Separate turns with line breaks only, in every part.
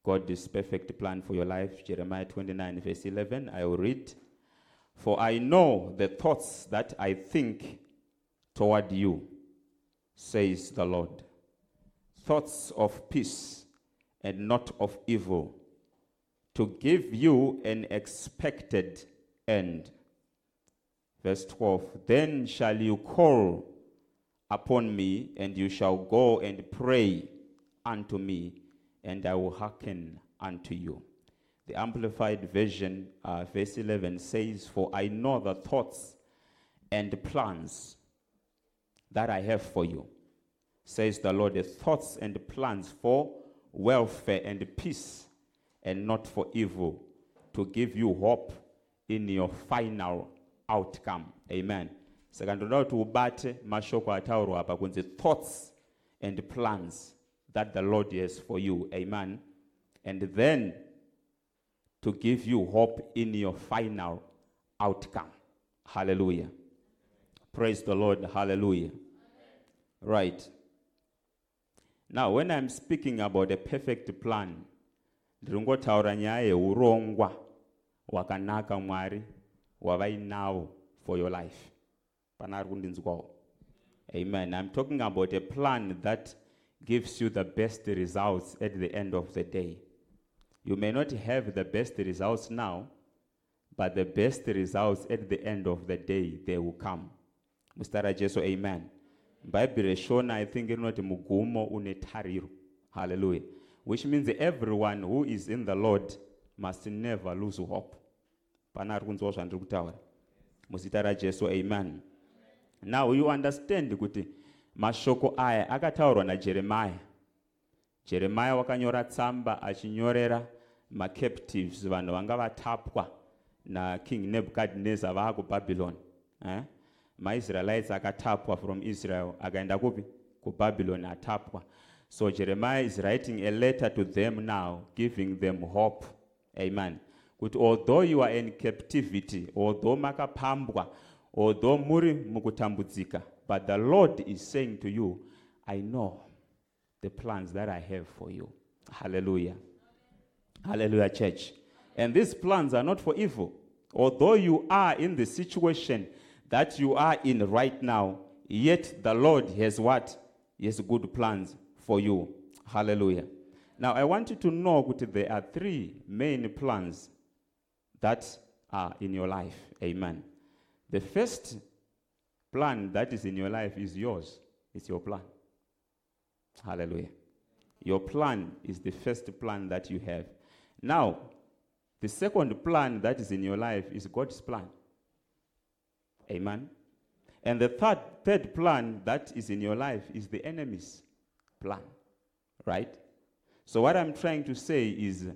God's perfect plan for your life. Jeremiah 29 verse 11, I will read. For I know the thoughts that I think toward you, says the Lord. Thoughts of peace and not of evil, to give you an expected end. Verse 12, then shall you call upon me, and you shall go and pray unto me, and I will hearken unto you. The Amplified Version, verse 11 says, for I know the thoughts and plans that I have for you, says the Lord, the thoughts and plans for welfare and peace, and not for evil, to give you hope in your final outcome. Amen. Sekandoda kuti ubate mashoko ataurwa apa kunzi thoughts and plans that the Lord has for you. Amen. And then to give you hope in your final outcome. Hallelujah. Praise the Lord. Hallelujah. Right. Now, when I'm speaking about a perfect plan, ndiringotaura nyaya yeurongwa wakanaka Mwari wavainawo for your life. Amen. I'm talking about a plan that gives you the best results at the end of the day. You may not have the best results now, but the best results at the end of the day, they will come. Mr. Jesu, amen. Bible shona, I think it's not mugumo unetariro. Hallelujah. Which means everyone who is in the Lord must never lose hope. Musitara Jesu, amen. Now you understand kuti mashoko aya akataurwa na Jeremiah. Jeremiah wakanyora tsamba achinyorera ma captives vanhu vanga vatapwa na King Nebuchadnezzar vaku Babylon. Ma Israelites akatapwa from Israel akaenda kupi ku Babylon atapwa. So Jeremiah is writing a letter to them now, giving them hope. Amen. Kuti although you are in captivity, although makapambwa, although muri mukutambudzika, but the Lord is saying to you, I know the plans that I have for you. Hallelujah. Hallelujah, church. And these plans are not for evil. Although you are in the situation that you are in right now, yet the Lord has what? He has good plans for you. Hallelujah. Now, I want you to know that there are three main plans that are in your life. Amen. The first plan that is in your life is yours. It's your plan. Hallelujah. Your plan is the first plan that you have. Now, the second plan that is in your life is God's plan. Amen. And the third plan that is in your life is the enemy's plan. Right? So what I'm trying to say is,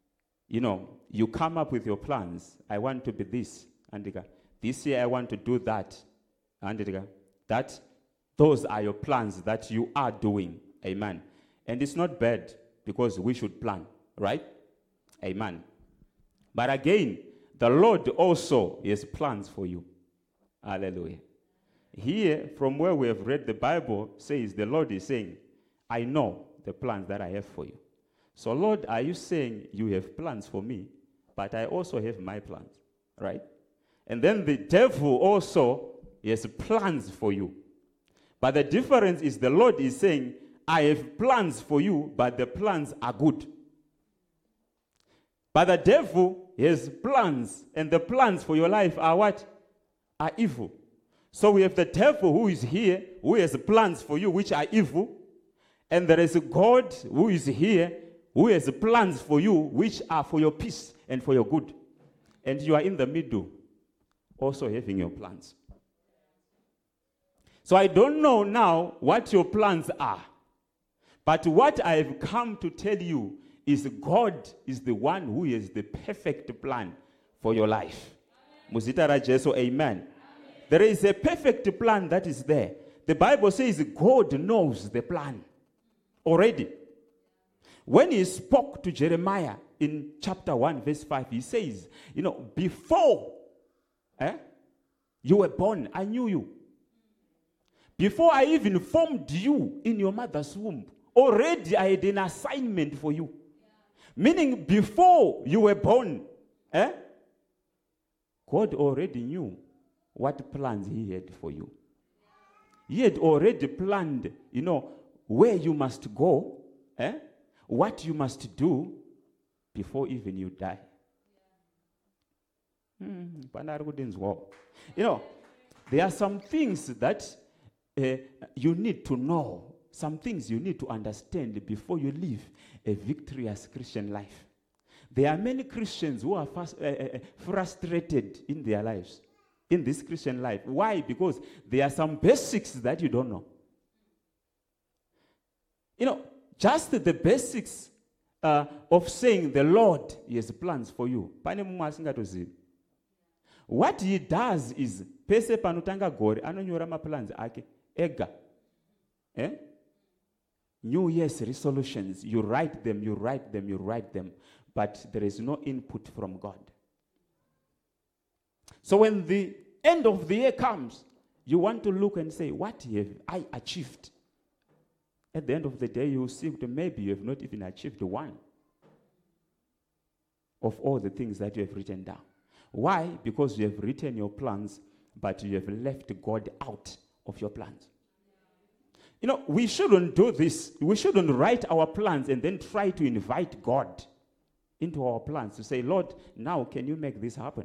you come up with your plans. I want to be this. And this year I want to do that. And those are your plans that you are doing. Amen. And it's not bad because we should plan. Right? Amen. But again, the Lord also has plans for you. Hallelujah. Here, from where we have read the Bible, says the Lord is saying, I know the plans that I have for you. So, Lord, are you saying you have plans for me, but I also have my plans, right? And then the devil also has plans for you. But the difference is the Lord is saying, I have plans for you, but the plans are good. But the devil has plans, and the plans for your life are what? Are evil. So we have the devil who is here, who has plans for you which are evil. And there is a God who is here, who has plans for you which are for your peace and for your good. And you are in the middle, also having your plans. So I don't know now what your plans are. But what I have come to tell you is God is the one who has the perfect plan for your life. Muzitara Jesu, amen. There is a perfect plan that is there. The Bible says God knows the plan already. When he spoke to Jeremiah in chapter 1 verse 5, he says, before you were born, I knew you. Before I even formed you in your mother's womb, already I had an assignment for you. Meaning before you were born, God already knew what plans he had for you. He had already planned, where you must go, what you must do before even you die. There are some things that you need to know, some things you need to understand before you live a victorious Christian life. There are many Christians who are frustrated in their lives, in this Christian life. Why? Because there are some basics that you don't know. Just the basics of saying the Lord, he has plans for you. What he does is, pese panotanga gore, anonyora maplans ake, ega. New Year's resolutions, you write them, but there is no input from God. So when the end of the year comes, you want to look and say, what have I achieved? At the end of the day, you will see that maybe you have not even achieved one of all the things that you have written down. Why? Because you have written your plans, but you have left God out of your plans. We shouldn't do this. We shouldn't write our plans and then try to invite God into our plans to say, Lord, now can you make this happen?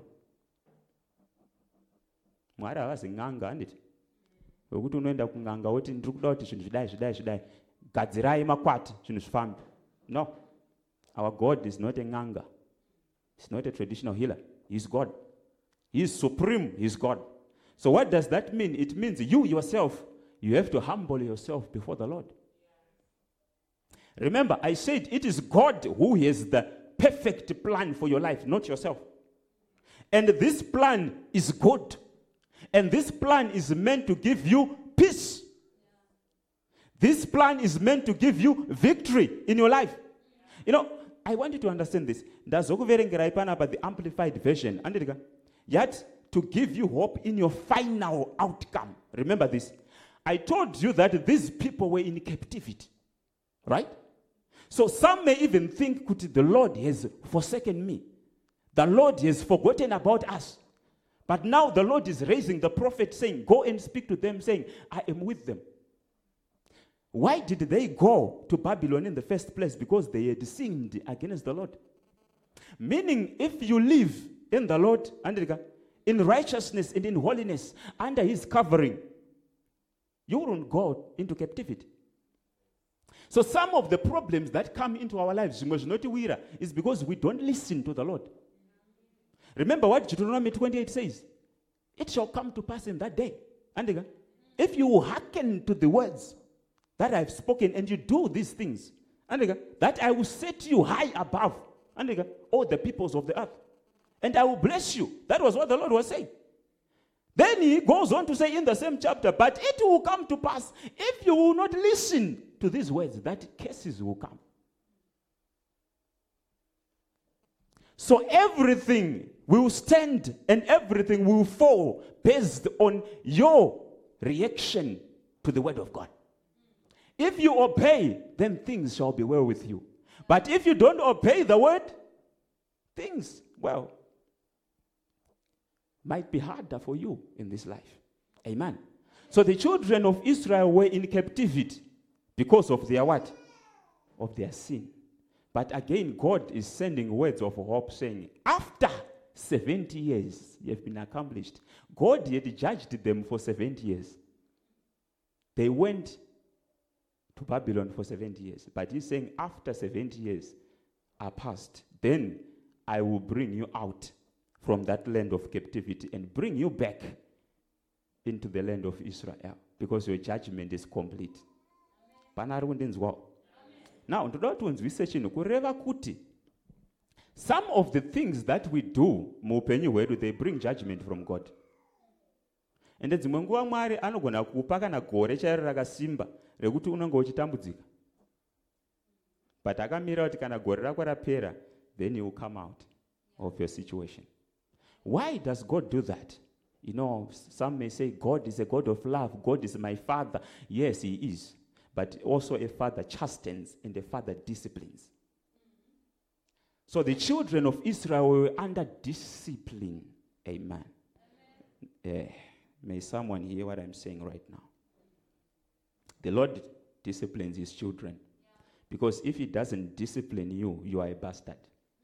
Mwara was nganga andit. Ukuthi unoenda kunganga woti ndiri kuda kuti zvinhu zvidai gadzirai makwati zvinhu zvifambe. No. Our God is not a nganga. He's not a traditional healer. He's God. He's supreme. He's God. So what does that mean? It means you yourself, you have to humble yourself before the Lord. Remember, I said it is God who has the perfect plan for your life, not yourself. And this plan is good. And this plan is meant to give you peace. This plan is meant to give you victory in your life. I want you to understand this. About the amplified version. Yet to give you hope in your final outcome. Remember this. I told you that these people were in captivity. Right? So some may even think that the Lord has forsaken me. The Lord has forgotten about us. But now the Lord is raising the prophet saying, go and speak to them saying, I am with them. Why did they go to Babylon in the first place? Because they had sinned against the Lord. Meaning, if you live in the Lord, in righteousness and in holiness, under his covering, you won't go into captivity. So some of the problems that come into our lives is because we don't listen to the Lord. Remember what Deuteronomy 28 says. It shall come to pass in that day. If you hearken to the words that I have spoken and you do these things, that I will set you high above all the peoples of the earth. And I will bless you. That was what the Lord was saying. Then he goes on to say in the same chapter, but it will come to pass if you will not listen to these words, that curses will come. So everything will stand and everything will fall based on your reaction to the word of God. If you obey, then things shall be well with you. But if you don't obey the word, things, might be harder for you in this life. Amen. So the children of Israel were in captivity because of their what? Of their sin. But again, God is sending words of hope saying, after 70 years you have been accomplished. God had judged them for 70 years. They went to Babylon for 70 years. But he's saying after 70 years are past, then I will bring you out from that land of captivity and bring you back into the land of Israel because your judgment is complete. Now, some of the things that we do, they bring judgment from God. And then Mwari anogona kupaka na gore chairo rakasimba rekuti unenge uchitambudzika. But akamira kuti kana gore rako rapera, then you will come out of your situation. Why does God do that? Some may say God is a God of love. God is my father. Yes, he is. But also a father chastens and a father disciplines. So the children of Israel were under discipline. Amen. May someone hear what I'm saying right now. The Lord disciplines his children. Because if he doesn't discipline you, you are a bastard.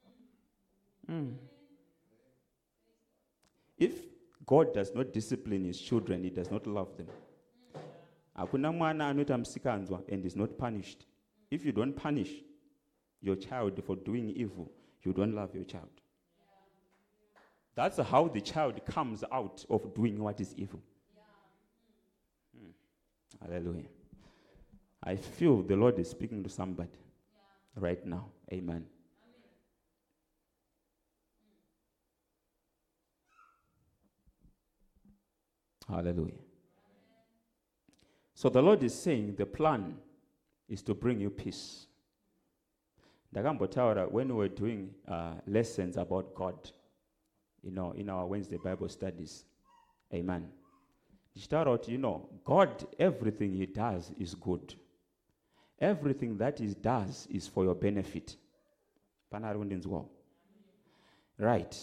If God does not discipline his children, he does not love them. Hakuna mwana anoita musikanzwa and is not punished. If you don't punish your child for doing evil, you don't love your child. That's how the child comes out of doing what is evil. Hallelujah. I feel the Lord is speaking to somebody right now. Amen. Hallelujah. So the Lord is saying the plan is to bring you peace. Ndakambotaura when we were doing lessons about God, in our Wednesday Bible studies. Amen. God, everything he does is good. Everything that he does is for your benefit. Right.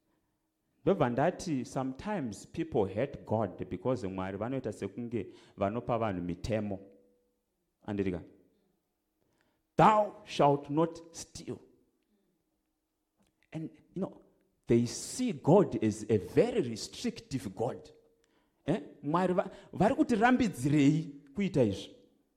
Sometimes people hate God because Mwari vanoita sekunge vanopa vanhu mitemo. Andiriga. Thou shalt not steal. And they see God as a very restrictive God. Mwari vari kuti rambidzirei kuita izvi.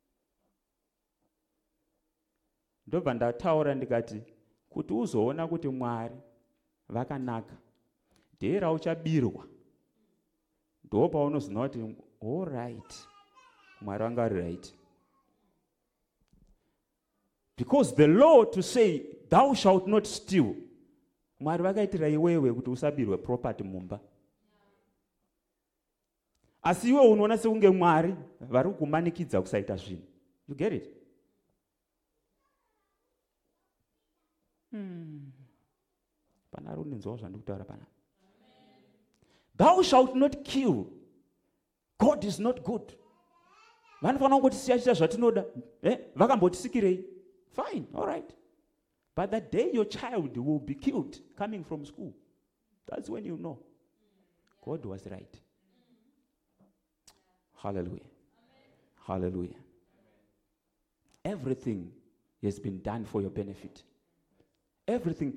Ndobva ndataura ndikati kuti uzoona kuti Mwari vakanaka. Dera uchabirwa. Ndo paunoziona kuti all right. Mwari wanga ari right. Because the law to say thou shalt not steal. Mwari vakaitira iwewe kuti usabirwe property mumba. Asi iwe unoona sekunge Mwari vari kumanikidza kusaita zvinhu. You get it? Pana runenzwa zvandikutaura pana. Thou shalt not kill. God is not good. Vanofanira kungotisiya chita zvatinoda. Vakambotisikirei. Fine, all right. But the day your child will be killed coming from school, that's when you know God was right. Hallelujah. Hallelujah. Everything has been done for your benefit. Everything.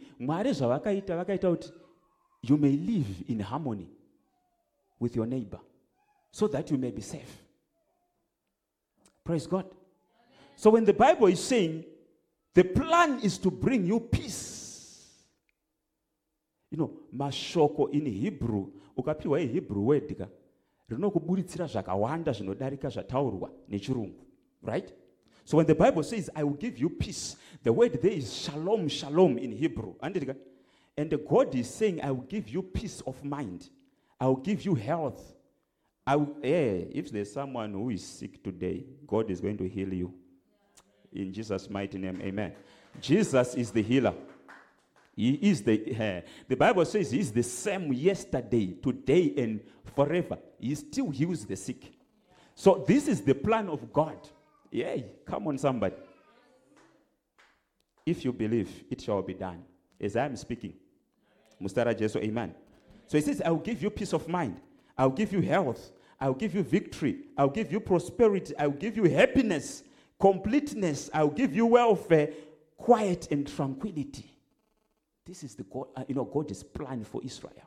You may live in harmony with your neighbor so that you may be safe. Praise God. So when the Bible is saying the plan is to bring you peace. Mashoko in Hebrew, ukapiwa Hebrew word ka, rinokuburitsira zvakawanda zvinodarika zvataurwa nechirungu. Right? So when the Bible says, I will give you peace, the word there is shalom, shalom in Hebrew. And God is saying, I will give you peace of mind. I will give you health. If there's someone who is sick today, God is going to heal you. In Jesus' mighty name, amen. Jesus is the healer. He is the Bible says he is the same yesterday, today, and forever. He still heals the sick. So this is the plan of God. Come on, somebody. If you believe, it shall be done. As I am speaking. Mustara Jesu, amen. So he says, I will give you peace of mind. I will give you health. I will give you victory. I will give you prosperity. I will give you happiness, completeness. I will give you welfare, quiet and tranquility. This is the God, God's plan for Israel.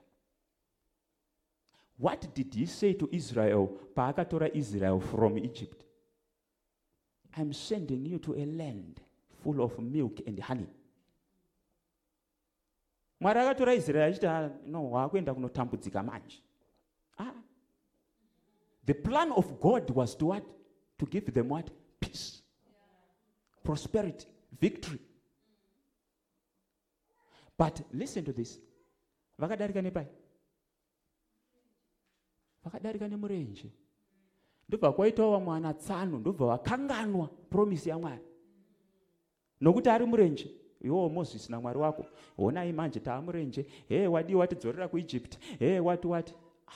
What did he say to Israel? Paakatora Israel from Egypt. I'm sending you to a land full of milk and honey. Mwari akatora Israel achiti waakuenda kunotambudzika manje. The plan of God was to what? To give them what? Peace. Prosperity. Victory. But listen to this. Vakadarika nepai? Vakadarika nemurenje. Ndobva kwaitawo vamwe ana tsano, ndobva vakanganwa promise yaMwari. Nokuti ari murenje. Iwo Moses naMwari wako. Honai manje taamurenje. Wadiwa tidzorera kuEgypt. What?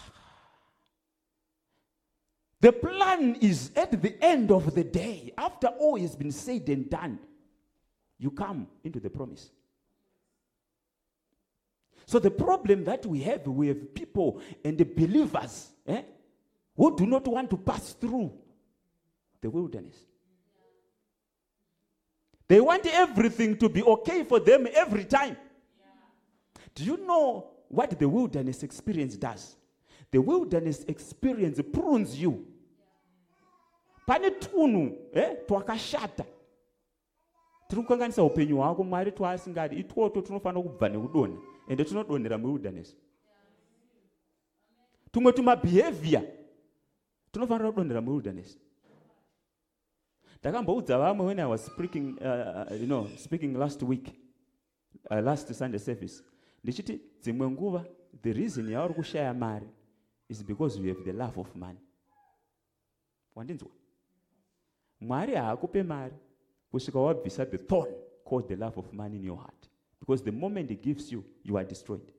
The plan is at the end of the day, after all has been said and done, you come into the promise. So the problem that we have people and the believers who do not want to pass through the wilderness. They want everything to be okay for them every time. Do you know what the wilderness experience does? The wilderness experience prunes you. Pane tunhu twakashata tiri kukanganisa upenyu hwako Mwari twaasingadi itwoto tunofanira kubva nekudonha ende tunodonhera muwilderness. Tumwe tumabehavior tunofanira kudonhera muwilderness. Ndakamboudza vamwe when I was speaking last week, last Sunday service, ndichiti dzimwe nguva the reason yauri kushaya mari is because you have the love of money. Wandinzwa? Mwari haakupe mari kusvika wabvisa the thorn called the love of money in your heart, because the moment he gives you, you are destroyed.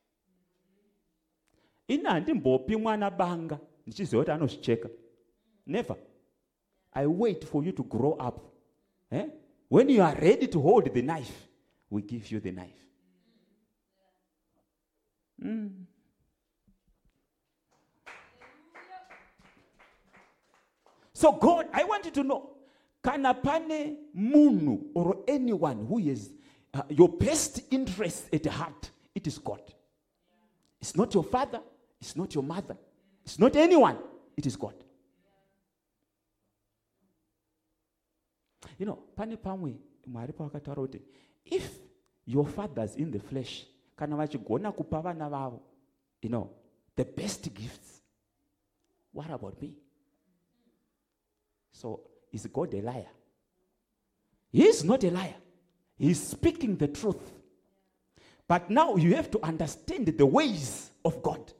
Ina handimbopi mwana banga ndichiziva kuti anozvicheka. Never. I wait for you to grow up. When you are ready to hold the knife, we give you the knife. So God, I want you to know, kana pane munu or anyone who has your best interest at heart, it is God. It's not your father, it's not your mother, it's not anyone, it is God. You know, pane pamwe Mwari pakataura kuti if your fathers in the flesh kana vachigona kupa vana vavo, the best gifts, what about me? So, is God a liar? He is not a liar. He is speaking the truth. But now you have to understand the ways of God.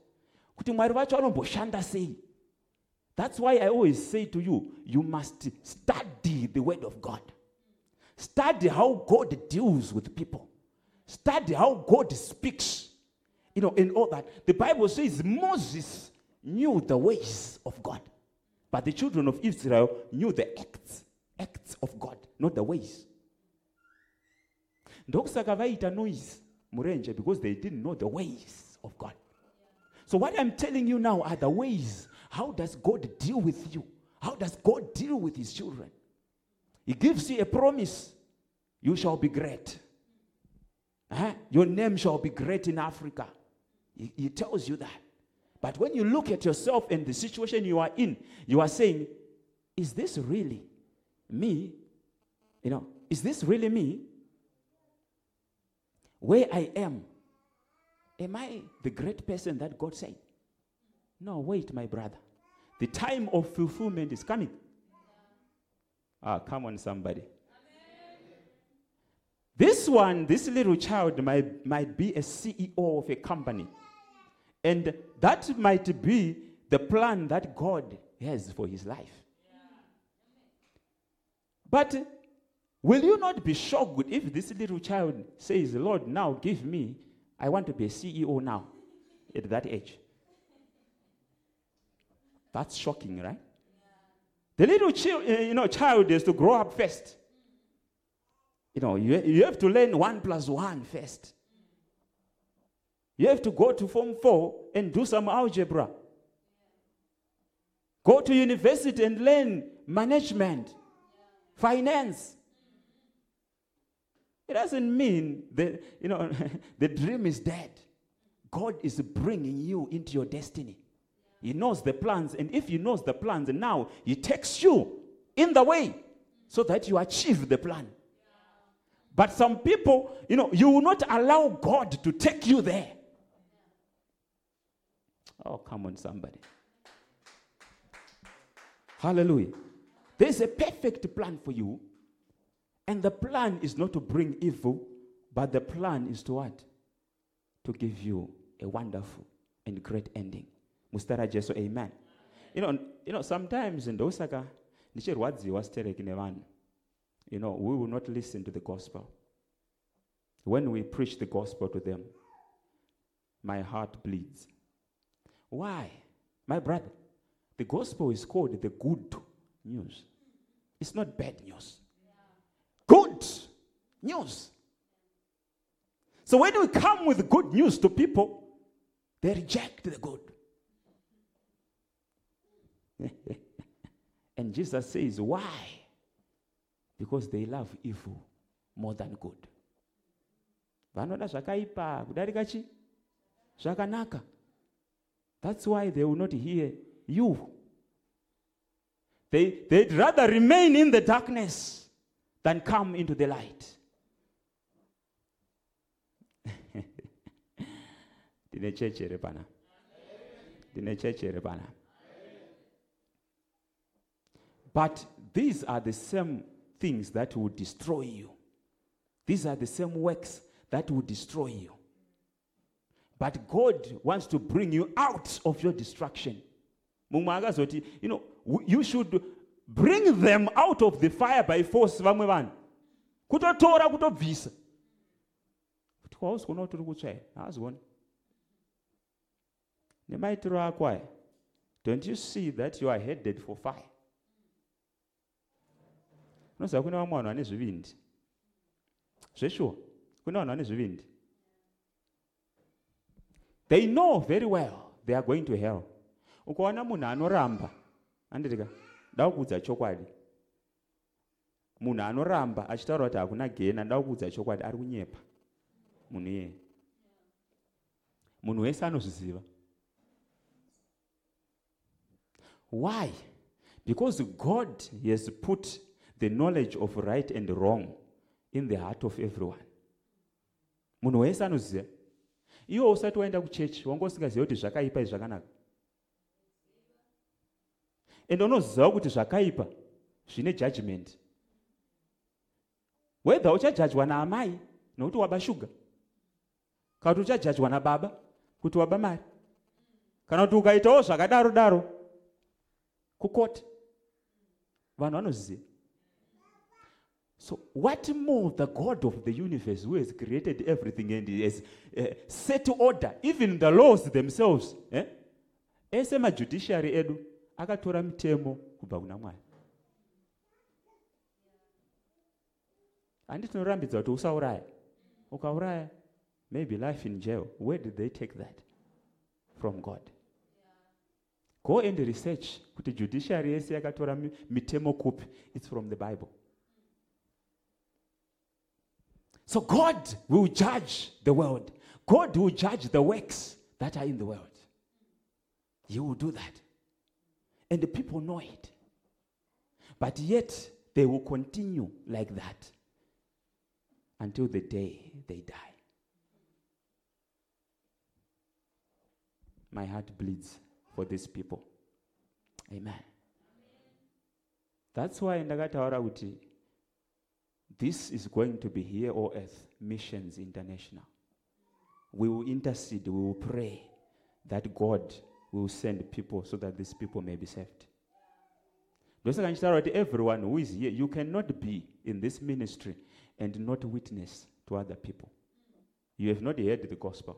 That's why I always say to you, you must study the word of God. Study how God deals with people. Study how God speaks. And all that. The Bible says Moses knew the ways of God. But the children of Israel knew the acts of God, not the ways. Ndokusaka vaita noise murenje because they didn't know the ways of God. So what I'm telling you now are the ways. How does God deal with you? How does God deal with his children? He gives you a promise. You shall be great. Your name shall be great in Africa. He tells you that. But when you look at yourself and the situation you are in, you are saying, is this really me? Is this really me? Where I am I the great person that God said? No, wait, my brother. The time of fulfillment is coming. Come on, somebody. This little child might be a CEO of a company. And that might be the plan that God has for his life. But will you not be shocked if this little child says, Lord, now give me, I want to be a CEO now, at that age? That's shocking, right? The little child has to grow up first. You have to learn 1 + 1 first. You have to go to Form 4 and do some algebra. Go to university and learn management, finance. It doesn't mean that, the dream is dead. God is bringing you into your destiny. He knows the plans, and if he knows the plans, now he takes you in the way so that you achieve the plan. But some people, you will not allow God to take you there. Oh, come on, somebody. Hallelujah. There's a perfect plan for you. And the plan is not to bring evil, but the plan is to what? To give you a wonderful and great ending. Mustara Jesu, amen. Sometimes in Dosaka, we will not listen to the gospel. When we preach the gospel to them, my heart bleeds. Why? My brother, the gospel is called the good news. It's not bad news. Good news. So when we come with good news to people, they reject the good. And Jesus says, why? Because they love evil more than good. Vanoda zvakaipa kudarika chi? Zvakanaka. That's why they will not hear you. They'd rather remain in the darkness than come into the light. Dine chechere pana. Dine chechere pana. But these are the same things that will destroy you. These are the same works that will destroy you. But God wants to bring you out of your destruction. You know, you should bring them out of the fire by force. Kutotora kutobvisa. Don't you see that you are headed for fire? They know very well they are going to hell. Ukaona munhu anoramba, andika ndakudza chokwadi. Munhu anoramba achitaura kuti hakuna gena, ndakudza chokwadi, ari kunyepa. Munhu iye. Munhu wese anozviziva. Why? Because God has put the knowledge of right and wrong in the heart of everyone. Munhu wese anoziva. Iwo usati waenda kuchechi, wanga usingaziva kuti zvakaipa izvi zvakanaka. Ende unoziva kuti zvakaipa zvine judgment. Whether uchajajwa naamai nokuti waba shuga, kana kuti uchajajwa nababa kuti waba mari, kana kuti ukaitawo zvakadaro daro kukoti, vanhu vanoziva. So what more the God of the universe, who has created everything and has set order, even the laws themselves, ese majudiciary edu akatora mitemo kubva kuna Mwari. Handiti norambidza kuti usauraya. Ukauraya, maybe life in jail. Where did they take that? From God. Go and research kuti judiciary ese akatora mitemo kupi. It's from the Bible. So God will judge the world. God will judge the works that are in the world. He will do that. And the people know it. But yet, they will continue like that until the day they die. My heart bleeds for these people. Amen. That's why ndakataura kuti this is going to be here on earth, Missions International. We will intercede, we will pray that God will send people so that these people may be saved. Everyone who is here, you cannot be in this ministry and not witness to other people. You have not heard the gospel.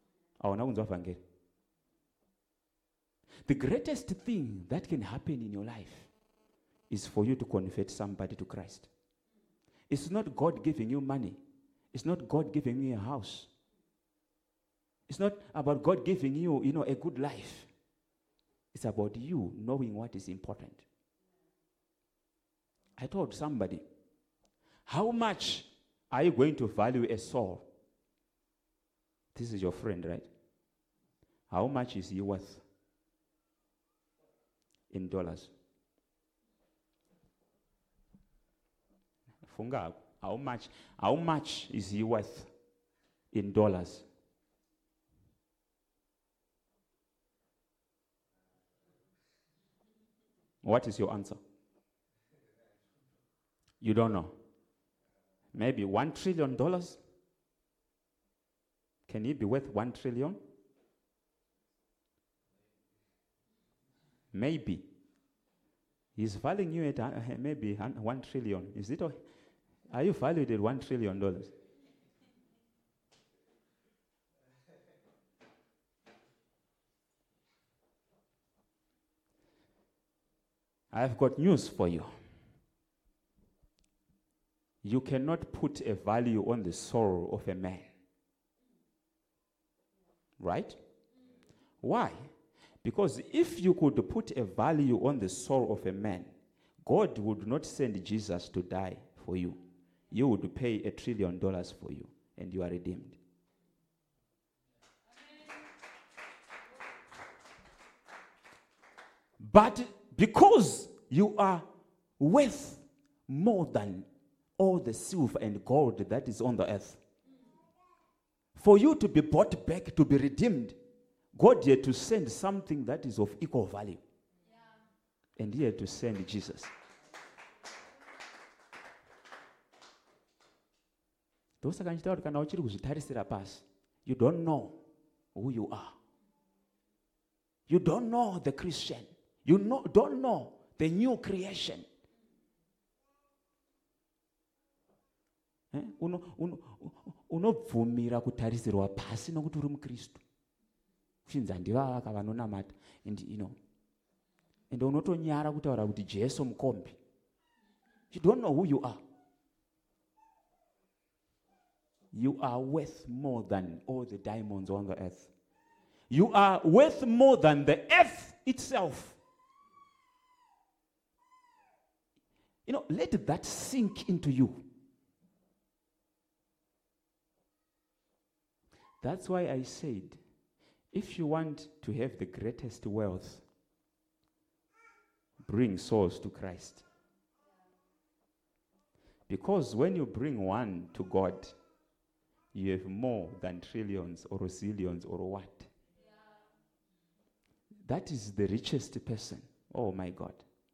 The greatest thing that can happen in your life is for you to convert somebody to Christ. It's not God giving you money. It's not God giving you a house. It's not about God giving you, a good life. It's about you knowing what is important. I told somebody, how much are you going to value a soul? This is your friend, right? How much is he worth in dollars? How much is he worth in dollars? What is your answer? You don't know. Maybe $1 trillion? Can he be worth 1 trillion? Maybe. He's valuing you at maybe 1 trillion. Is it? Are you valued at $1 trillion? I've got news for you. You cannot put a value on the soul of a man Right? Why? Because if you could put a value on the soul of a man, God would not send Jesus to die for you. You would pay $1 trillion for you, and you are redeemed. But because you are worth more than all the silver and gold that is on the earth, for you to be bought back, to be redeemed, God had to send something that is of equal value. Yeah. And he had to send Jesus. You don't know who you are. You don't know the Christian. You don't know the new creation. Unobvumira kutarisirwa pasi nokuti uri mukristu. Uchinzi handivava kavanonamata. And unotonyara kutaura kuti Jesu mukombi. You don't know who you are. You are worth more than all the diamonds on the earth. You are worth more than the earth itself. Let that sink into you. That's why I said, if you want to have the greatest wealth, bring souls to Christ. Because when you bring one to God, you have more than trillions or zillions or what. That is the richest person. Oh my God.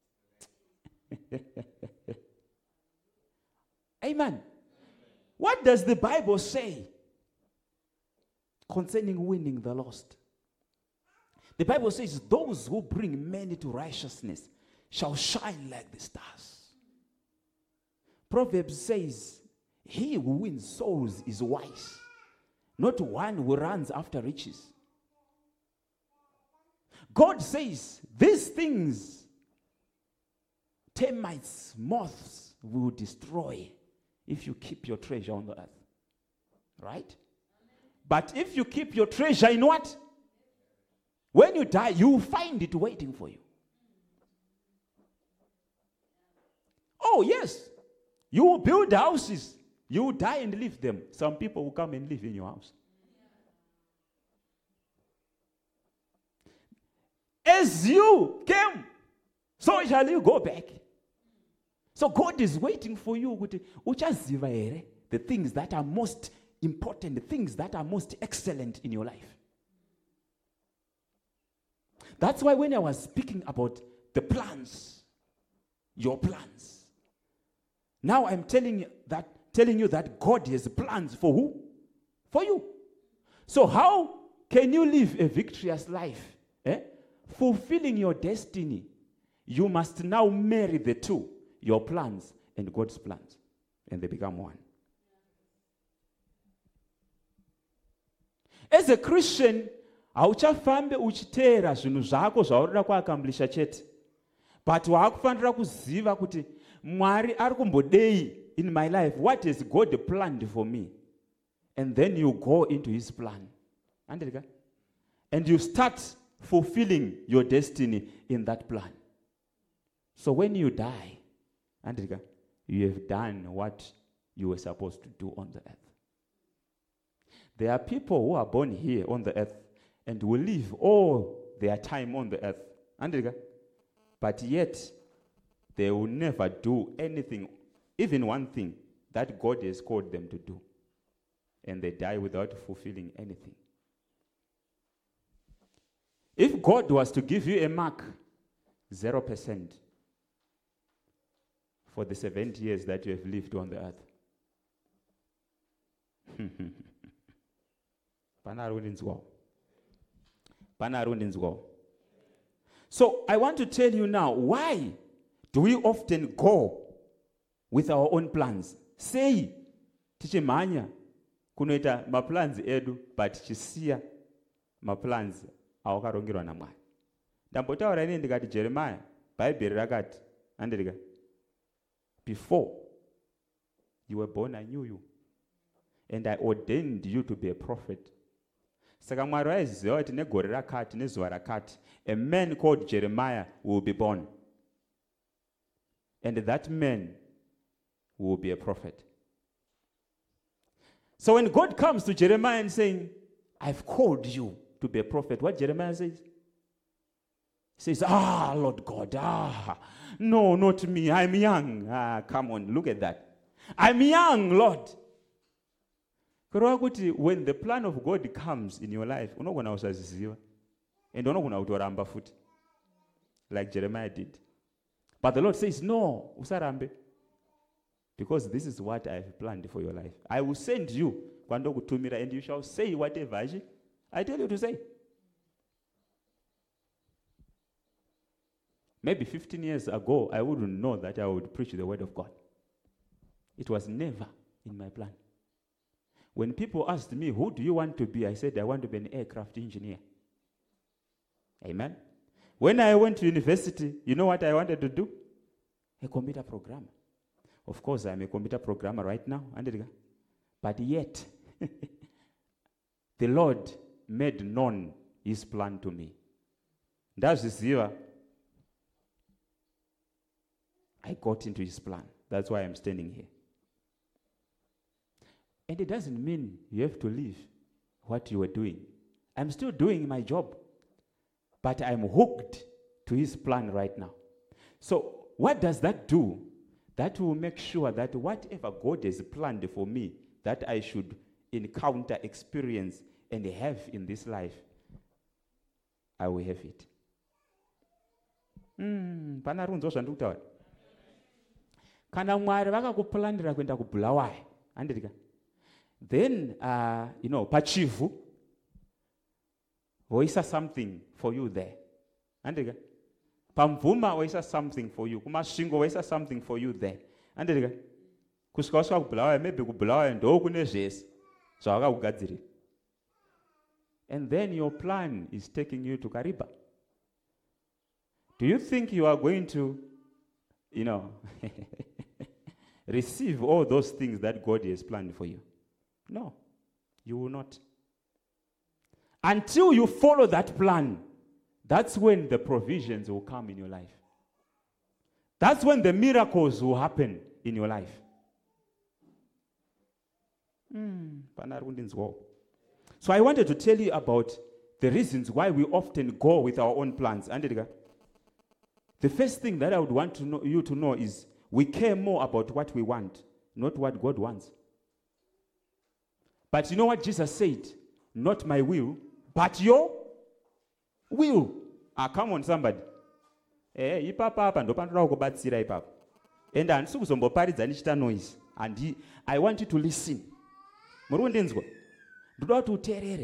Amen. What does the Bible say concerning winning the lost? The Bible says, those who bring many to righteousness shall shine like the stars. Proverbs says, he who wins souls is wise, not one who runs after riches. God says, these things termites, moths will destroy if you keep your treasure on the earth. Right? But if you keep your treasure in what? When you die, you will find it waiting for you. Oh, yes. You will build houses. You will die and leave them. Some people will come and live in your house. As you came, so shall you go back. So God is waiting for you. The things that are most important, the things that are most excellent in your life. That's why when I was speaking about the plans, your plans, now I'm telling you that God has plans for who? For you. So how can you live a victorious life? Fulfilling your destiny, you must now marry the two, your plans and God's plans, and they become one. As a Christian, hauchafambe uchiteera zvinhu zvako zvaurida kuakambilisha chete, but waakufanira kuziva kuti Mwari ari kumbodei in my life. What has God planned for me? And then you go into his plan. And you start fulfilling your destiny in that plan. So when you die, you have done what you were supposed to do on the earth. There are people who are born here on the earth and will live all their time on the earth. But yet, they will never do anything, even one thing, that God has called them to do. And they die without fulfilling anything. If God was to give you a mark, 0%, for the 70 years that you have lived on the earth. So I want to tell you now, why do we often go with our own plans? Say, tichimanya, kunoita maplans edu, but chisiya maplans awakarongerwa naMwari. Ndambotaura ine ndikati Jeremiah, Bible rakati, andika, before you were born, I knew you, and I ordained you to be a prophet. Saka Mwari waiziva kuti negore rakati nezuva rakati, a man called Jeremiah will be born. And that man will be a prophet. So when God comes to Jeremiah and saying, I've called you to be a prophet, what Jeremiah says? He says, Lord God, no, not me, I'm young. Come on, look at that. I'm young, Lord. When the plan of God comes in your life, and like Jeremiah did. But the Lord says, no, usarambe. Because this is what I have planned for your life. I will send you, and you shall say whatever I tell you to say. Maybe 15 years ago, I wouldn't know that I would preach the word of God. It was never in my plan. When people asked me, who do you want to be? I said, I want to be an aircraft engineer. Amen. When I went to university, you know what I wanted to do? A computer programmer. Of course, I'm a computer programmer right now. But yet, the Lord made known his plan to me. That's this year. I got into his plan. That's why I'm standing here. And it doesn't mean you have to leave what you were doing. I'm still doing my job. But I'm hooked to his plan right now. So what does that do? That will make sure that whatever God has planned for me, that I should encounter, experience, and have in this life, I will have it. Kana Mwari vakakupulanira kuenda kuBulawayo, andika. Then, pachivu, voisa something for you there. Andika. Pamvuma voisa something for you. Kumashingo voisa something for you there. Andika. Kusika kuBulawayo, maybe kuBulawayo ndo kune zvese. Zvavaka kugadzirira. And then your plan is taking you to Kariba. Do you think you are going to, receive all those things that God has planned for you? No, you will not. Until you follow that plan, that's when the provisions will come in your life. That's when the miracles will happen in your life. So I wanted to tell you about the reasons why we often go with our own plans. The first thing that I would want you to know is we care more about what we want, not what God wants. But you know what Jesus said? Not my will, but your will. Come on, somebody. Ipapa ndopandora kubatsira ipapa. And andisukuzomboparidza ndichita noise. And I want you to listen. Muri kundinzwa? Ndoda kuti uteerere.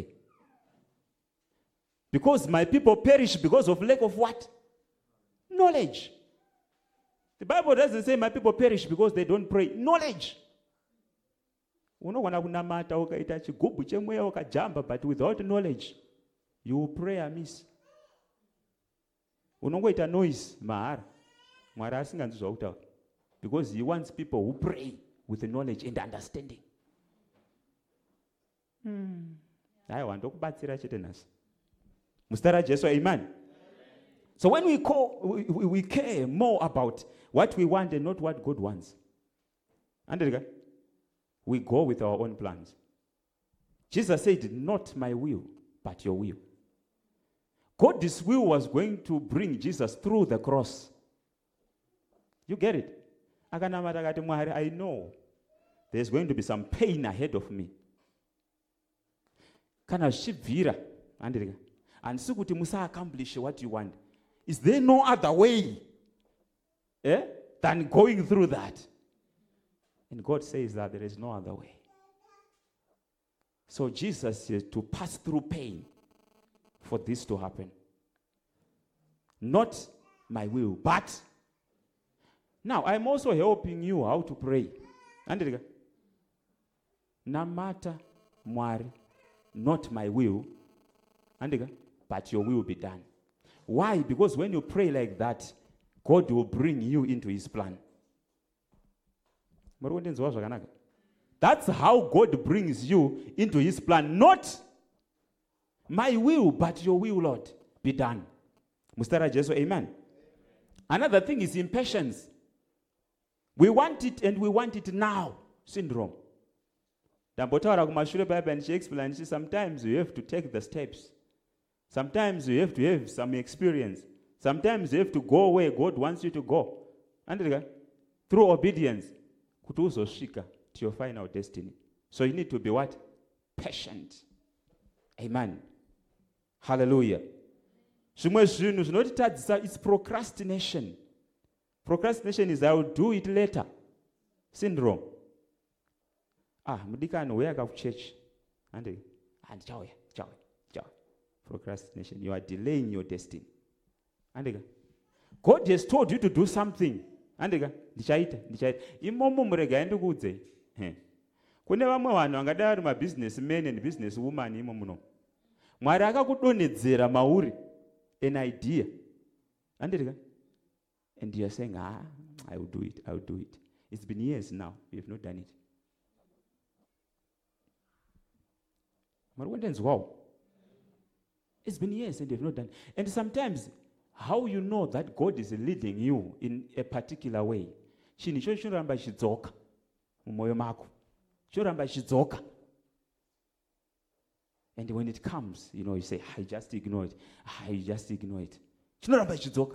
Because my people perish because of lack of what? Knowledge. The Bible doesn't say my people perish because they don't pray. Knowledge. Unogona kunamata ukaita chigubhu chemweya ukajamba, but without knowledge, you will pray amiss. Unongoita noise mahara. Mwari asinganzwi zvautaura. Because he wants people who pray with the knowledge and understanding. I want to kubatsira chete nhasi. Mustara Jesu, amen. So when we care more about what we want and not what God wants. And we go with our own plans. Jesus said, not my will, but your will. God's will was going to bring Jesus through the cross. You get it? I know there's going to be some pain ahead of me. Kana shivira, and sukuti musa accomplish what you want. Is there no other way than going through that? And God says that there is no other way. So Jesus says to pass through pain for this to happen. Not my will, but now I'm also helping you how to pray. Namata Mwari, not my will, but your will be done. Why? Because when you pray like that, God will bring you into his plan. That's how God brings you into his plan. Not My will, but your will, Lord, be done. Mustara Jesu, amen. Another thing is impatience. We want it and we want it now. Syndrome. Sometimes you have to take the steps. Sometimes you have to have some experience. Sometimes you have to go where God wants you to go. And through obedience, to your final destiny. So you need to be what? Patient. Amen. Hallelujah. It's procrastination. Procrastination is I will do it later. Syndrome. Mudikano where go to church. And procrastination. You are delaying your destiny. And God has told you to do something. And imomo murega ndikudze. Kune vamwe vanhu vangadai vari mabusinessmen and businesswoman imo muno. Mwari akakudonhedzera mauri an idea. And you are saying, I will do it, I will do it. It's been years now, you have not done it. Wow. It's been years and you have not done it. And sometimes, how you know that God is leading you in a particular way? Shoramba shidzoka. Umoyo mako. Shoramba shidzoka. And when it comes, you say, I just ignore it. I just ignore it. Shoramba shidzoka.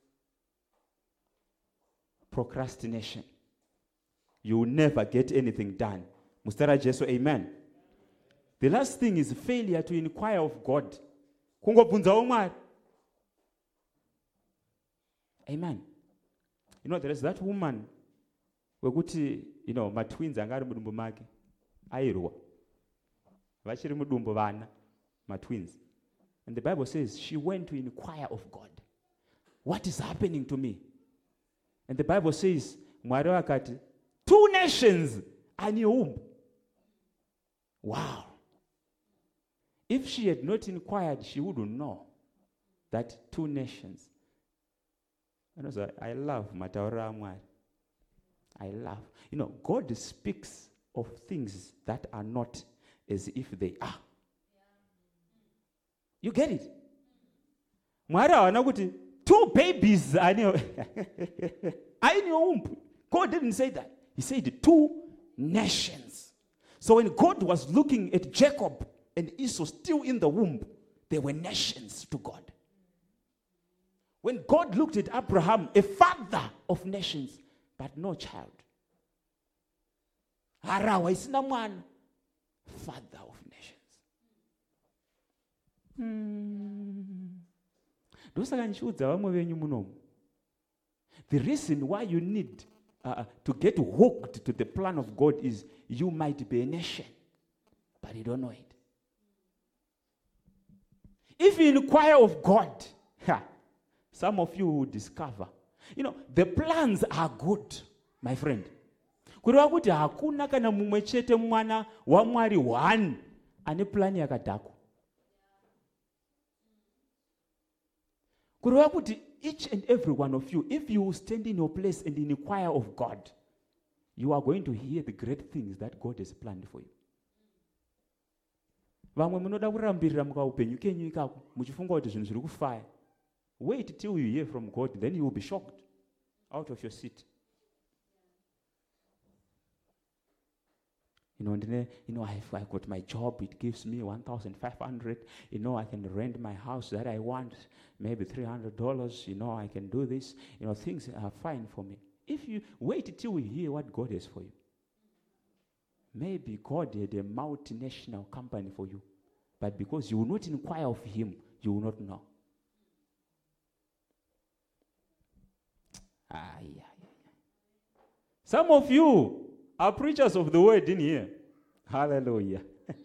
Procrastination. You will never get anything done. Mustara Jesu, amen. The last thing is failure to inquire of God. Kungobunza omwari. Amen. There is that woman wekuti, my twins angari mudumbu make. Airwa. Vachiri mudumbu vana, my twins. And the Bible says she went to inquire of God. What is happening to me? And the Bible says, Mwari wakati, 2 nations are in your womb. Wow. If she had not inquired, she wouldn't know that 2 nations. I love Mataora Mwari. I love. God speaks of things that are not as if they are. You get it? Mwari wanakuti 2 babies are in your womb. God didn't say that. He said 2 nations. So when God was looking at Jacob and Esau still in the womb, they were nations to God. When God looked at Abraham, a father of nations, but no child. Harawa is one father of nations. The reason why you need to get hooked to the plan of God is you might be a nation, but you don't know it. If you inquire of God, some of you will discover, the plans are good, my friend. Kuriwa kuti hakuna kana mumwe chete mwana wa Mwari 1 ane plan yakadhako. Kuriwa kuti each and every one of you, if you stand in your place and inquire of God, you are going to hear the great things that God has planned for you. Vamwe munoda kurambirira mukaupenyu kenyu ikako muchifunga kuti zvinhu zviri kufaya. Wait till you hear from God, then you will be shocked out of your seat. I got my job, it gives me $1,500. I can rent my house that I want, maybe $300. I can do this. Things are fine for me. If you wait till you hear what God has for you, maybe God had a multinational company for you, but because you will not inquire of Him, you will not know. Some of you are preachers of the word in here. Hallelujah.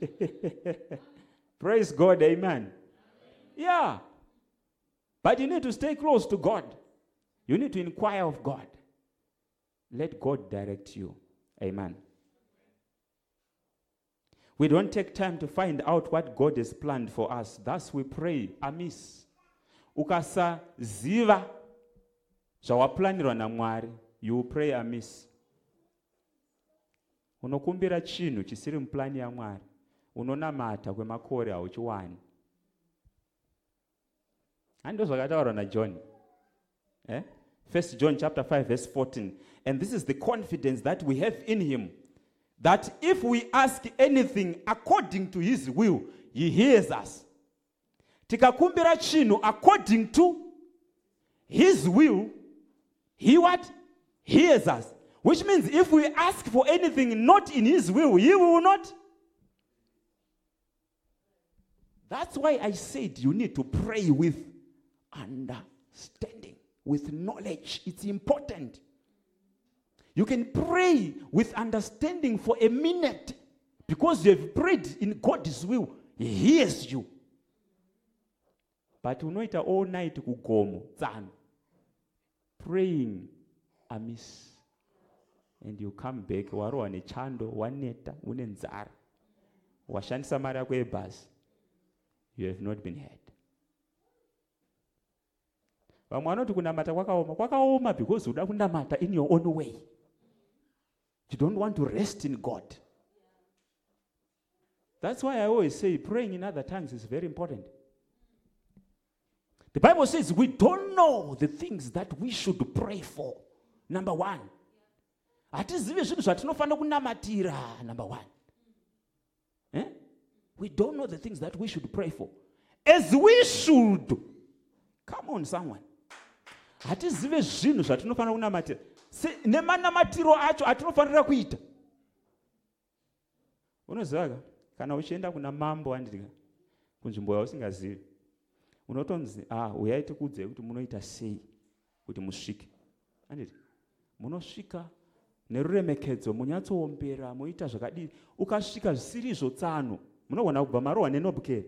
Praise God, amen. Yeah. But you need to stay close to God. You need to inquire of God. Let God direct you. Amen. We don't take time to find out what God has planned for us. Thus we pray amiss. Ukasa ziva zvawaplanirwa naMwari, you pray amiss. Unokumbira chinhu chisiri muplani yaMwari, unonamata kwemakore hauchiwani. Handozvakataurwa naJohn. 1 John chapter 5 verse 14. And this is the confidence that we have in him, that if we ask anything according to his will, he hears us. Tikakumbira chinhu according to his will, he what? Hears us. Which means if we ask for anything not in his will, he will not. That's why I said you need to pray with understanding, with knowledge. It's important. You can pray with understanding for a minute because you have prayed in God's will. He hears you. But unoita all night kugomo, praying amiss. And you come back, warowa nechando, waneta, unenzara. Washandisa mari yako yebhasi. You have not been heard. Vamwe vanoti kunamata kwakaoma because uda kunamata in your own way. You don't want to rest in God. That's why I always say praying in other tongues is very important. The Bible says we don't know the things that we should pray for. Number one. Hatizivi zvinhu zvatinofanira kunamatira. Number one. We don't know the things that we should pray for. As we should. Come on, someone. Hatizivi zvinhu zvatinofanira kunamatira. Nemanamatiro acho atinofanira kuita. Unoziva kana uchienda kuna mambo andika kunzvimbo yausingazivi. Unotonzi uyai tikudze kuti munoita sei kuti musvike. Anditi munosvika neruremekedzo munyatsoombera muita zvakadii. Ukasvika zvisiri zvotsano munogona kubva marohwa nenobukeri.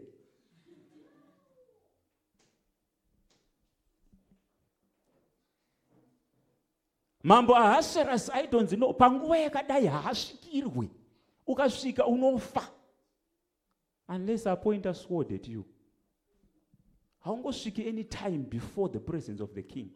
Mambo Ahasuerus aitonzi no panguva yakadai haasvikirwe. Ukasvika unofa. Unless I point a sword at you. Haungosviki any time before the presence of the king.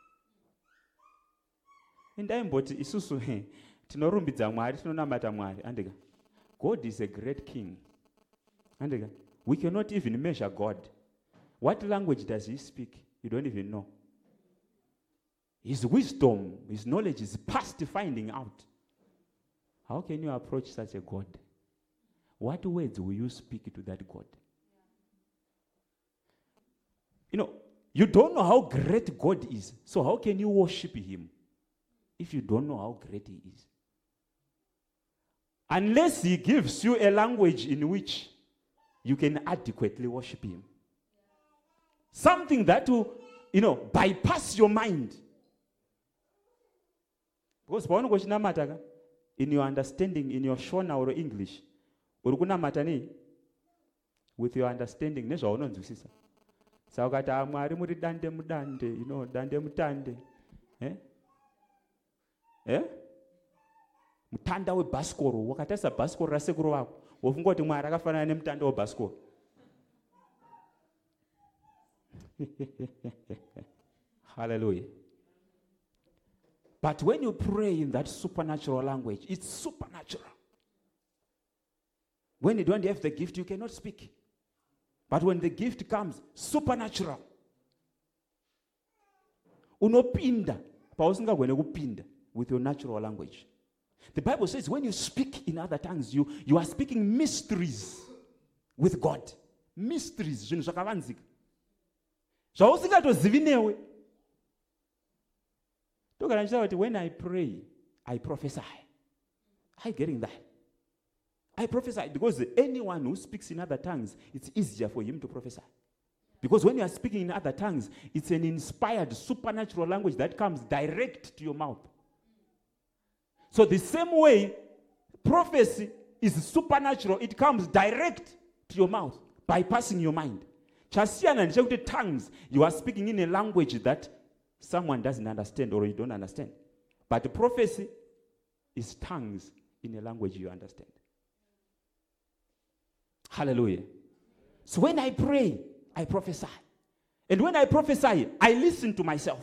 Ndaimboti isusu tinorumbidza Mwari, tinonamata Mwari. Andika. God is a great king. Andika. We cannot even measure God. What language does he speak? You don't even know. His wisdom, his knowledge is past finding out. How can you approach such a God? What words will you speak to that God? You don't know how great God is. So how can you worship him if you don't know how great he is? Unless he gives you a language in which you can adequately worship him. Something that will, bypass your mind. Because in your understanding, in your Shona or English, with your understanding, so ukati Mwari muri dande mudande, dande mutande. Mutanda webhasikoro, wakatasa bhasikoro rasekuru wako, wofungoti Mwari akafanana nemutanda webhasikoro. Hallelujah. But when you pray in that supernatural language, it's supernatural. When you don't have the gift, you cannot speak. But when the gift comes, supernatural. Unopinda, pausingagwene kupinda with your natural language. The Bible says when you speak in other tongues, you are speaking mysteries with God. Mysteries, zvinhu zvakavanzika. Zvausingatozvivi newe. When I pray, I prophesy. Are you getting that? I prophesy because anyone who speaks in other tongues, it's easier for him to prophesy. Because when you are speaking in other tongues, it's an inspired supernatural language that comes direct to your mouth. So the same way, prophecy is supernatural. It comes direct to your mouth, bypassing your mind. Chasiana and tongues, you are speaking in a language that someone doesn't understand or you don't understand. But the prophecy is tongues in a language you understand. Hallelujah. So when I pray, I prophesy. And when I prophesy, I listen to myself.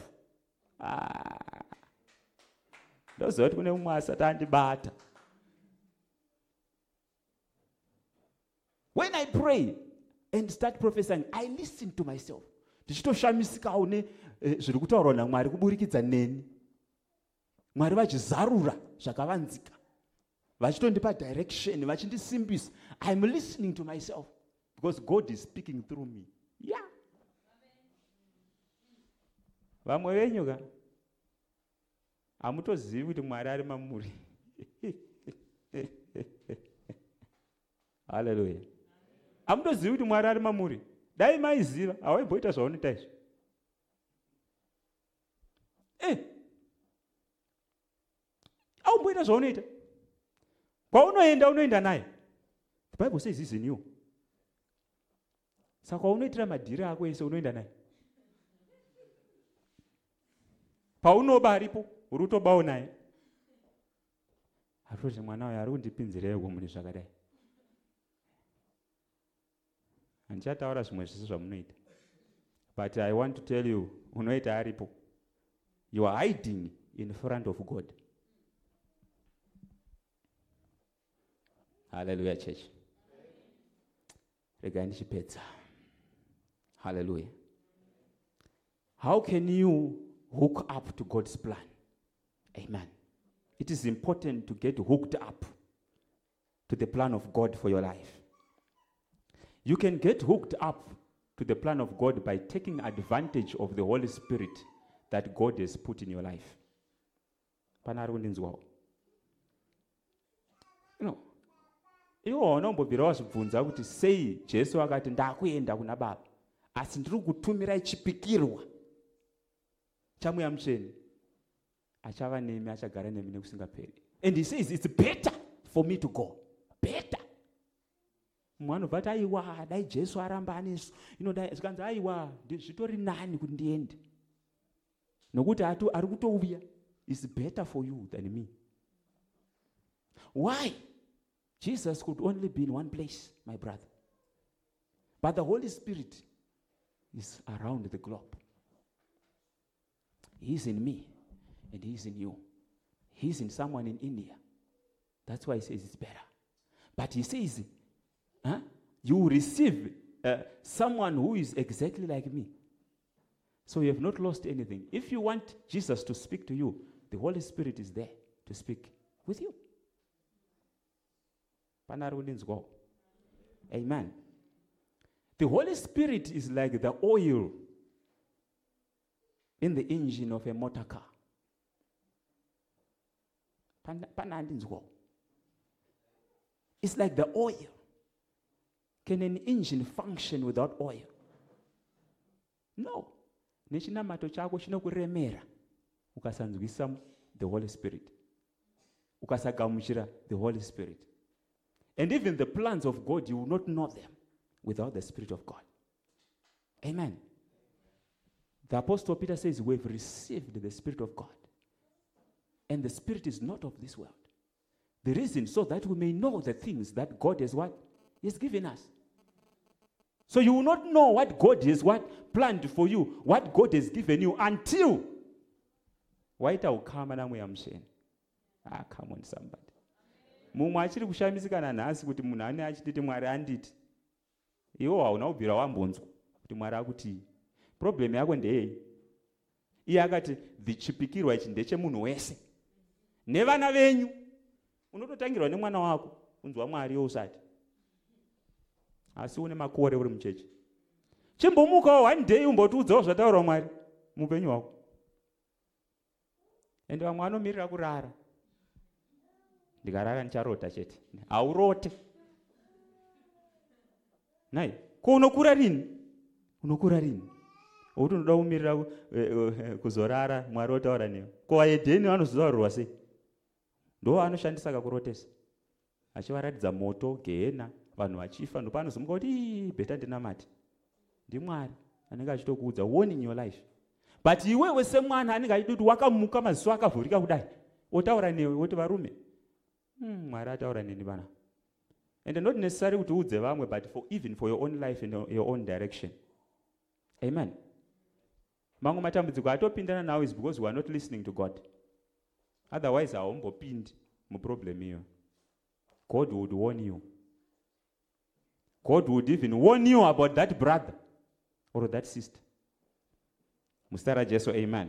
When I pray and start prophesying, I listen to myself.
ndichitoshamisikawo zviri kutaurwa naMwari kuburikidza neni. Mwari vachizarura zvakavanzika, vachitondipa direction, vachindisimbisa. I'm listening to myself because God is speaking through me. Yeah.
Vamwe venyu ka hamutozivi kuti Mwari ari mamuri. Hallelujah. Hamutozivi kuti Mwari ari mamuri. Dai maiziva hawaimboita zvaunoita izvi. Haumboita zvaunoita. Kwaunoenda unoenda naye. The Bible says he's in you. Saka unoitira madhiri ako ese unoenda naye. Paunoba aripo, uri kutobawo naye. Hatoti mwana uyu ari kundipinzireiko mune zvakadai. Handichataura zvimwe zvese zvamunoita. But I want to tell you, unoita aripo. You are hiding in front of God. Hallelujah, church. Regai ndichipedza. Hallelujah. How can you hook up to God's plan? Amen. It is important to get hooked up to the plan of God for your life. You can get hooked up to the plan of God by taking advantage of the Holy Spirit that God has put in your life. Iwo unombobvira wazvibvunza kuti sei Jesu akati ndakuenda kuna Baba asi ndiri kutumirai chipikirwa chamweya mutsvene achava nemi, achagara nemi nekusingaperi. And he says it's better for me to go. Better. Mumwe anobva ati aiwa dai Jesu aramba anesu zvikanzi aiwa zvitori nani kuti ndiende nokuti ari kutouya. It's better for you than me. Why? Jesus could only be in one place, my brother. But the Holy Spirit is around the globe. He is in me and he is in you. He is in someone in India. That's why he says it's better. But he says, you will receive someone who is exactly like me. So you have not lost anything. If you want Jesus to speak to you, the Holy Spirit is there to speak with you. Amen. The Holy Spirit is like the oil in the engine of a motor car. It's like the oil. Can an engine function without oil? No. Nechinamato chako chinokuremera ukasanzwisa the Holy Spirit. Ukasagamuchira the Holy Spirit. And even the plans of God, you will not know them without the Spirit of God. Amen. The Apostle Peter says, we have received the Spirit of God. And the Spirit is not of this world. The reason so that we may know the things that God has what? He has given us. So you will not know what God has what? Planned for you, what God has given you until waita ukama na mweya mutsvene. Come on somebody. Mumwe achiri kushamisikana nhasi kuti munhu ane achititi Mwari anditi. Iwo hauna kubvira wambonzwa kuti Mwari akuti. Problem yako ndeyei. Iye akati chipikirwa ichi ndechemunhu wese. Nevana venyu. Unototangirwa nemwana wako kunzwa Mwari usati. Asi une makore uri muchechi. Chimbomukawo one day umbotiudzawo zvataurwa Mwari mupenyu wako. Ende vamwe vanomirira kurara. Ndikarara nicharota chete. Haurote. Nai, ko unokura rini? Unokura rini? Ukuti unoda kumirira kuzorara Mwari otaura newe. Ko vaEdheni vanozotaurirwa sei? Ndo anoshandisa kakurotesa. Achivaratidza moto, gehena, vanhu vachifa, ndo panozomuka kuti beta ndinamati. NdiMwari anenge achitokuudza warning your life. But iwewe semwana anenge achiti wakamuka maziso akavhurika kudai. Otaura newe woti varume. Mwari ataura neni bana. And not necessarily kuti udze vamwe, but even for your own life and your own direction. Amen. Mamwe matambudziko atopindana nawo is because we are not listening to God. Otherwise haumbopindi muproblem iyo. God would warn you. God would even warn you about that brother or that sister. Mustara Jesu, amen.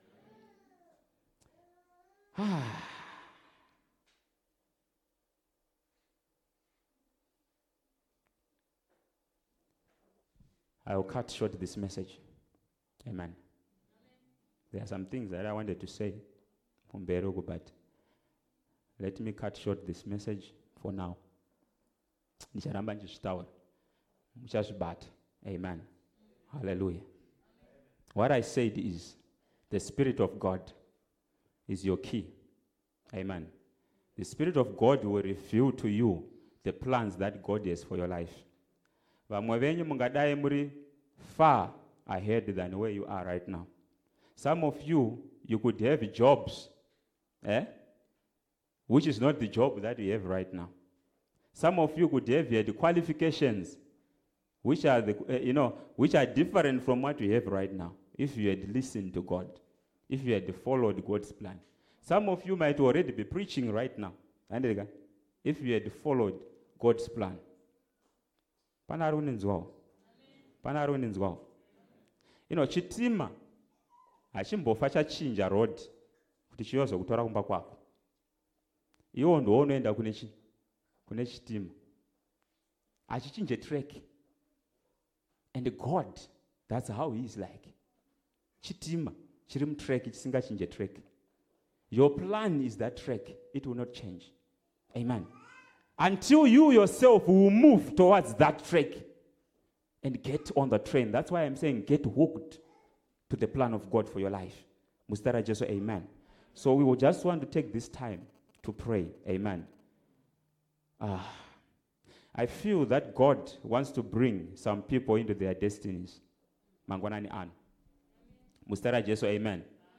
I will cut short this message. Amen. There are some things that I wanted to say, but let me cut short this message for now. Amen. Hallelujah. What I said is, the Spirit of God is your key. Amen. The Spirit of God will reveal to you the plans that God has for your life. Vamwe venyu mungadai muri far ahead than where you are right now. Some of you could have jobs, which is not the job that you have right now. Some of you could have the qualifications, which are which are different from what you have right now. If you had listened to God, if you had followed God's plan. Some of you might already be preaching right now. If you had followed God's plan. Panarunenzwao. Chitima achimbofa chachinja road kuti chiyozo kutora kumba kwako. Iwo ndo unoenda kune chitima. Achichinje track. And God, that's how he is like. Chitima chirim track chisingachinje track. Your plan is that track. It will not change. Amen. Until you yourself will move towards that track and get on the train. That's why I'm saying get hooked to the plan of God for your life. Mustara Jesu, amen. So we will just want to take this time to pray. Amen. I feel that God wants to bring some people into their destinies. Mangwanani an. Mustara Jesu, amen.